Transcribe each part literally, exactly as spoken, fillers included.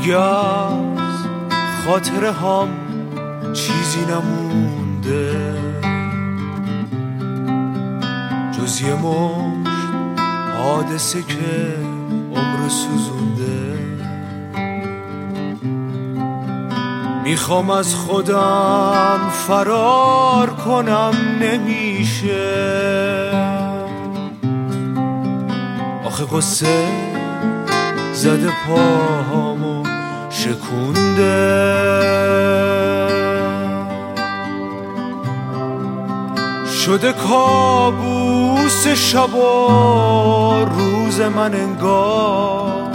دیگه از خاطره هام چیزی نمونده جز یه مشت حادثه که عمر سوزونده. میخوام از خودم فرار کنم نمیشه، آخه قصه زده پاهامو شکونده. شده کابوس شب و روز من انگار،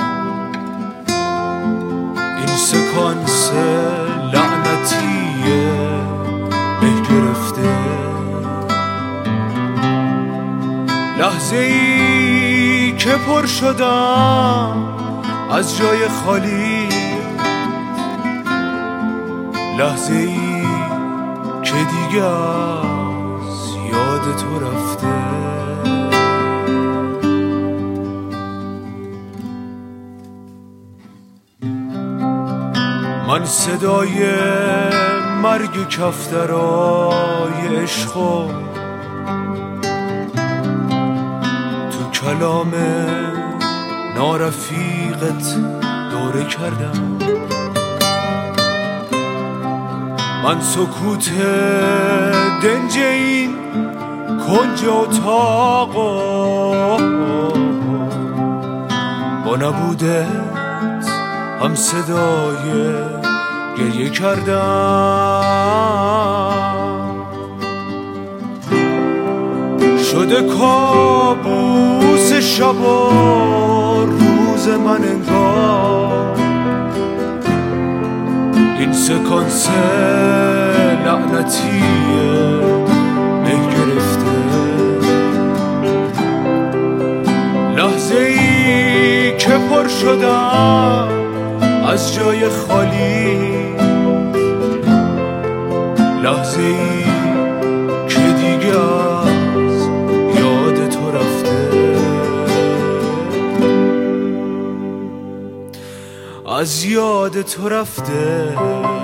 این سکانس لعنتیه به گرفته. لحظه ای که پر شدم از جای خالی، لحظه ای که دیگه از یاد تو رفته. من صدای مرگ کفترای عشقو تو کلام نارفیقت دوره کردم. من سکوت دنج این کنج اتاقو با نبودت هم صدای گریه کردم. شده کابوس شب و روز من انگار، این سکانس لعنتیه به گرفته. لحظه ای که پر شدم از جای خالی، لحظه ای که دیگه از یاد تو رفته. از یاد تو رفته.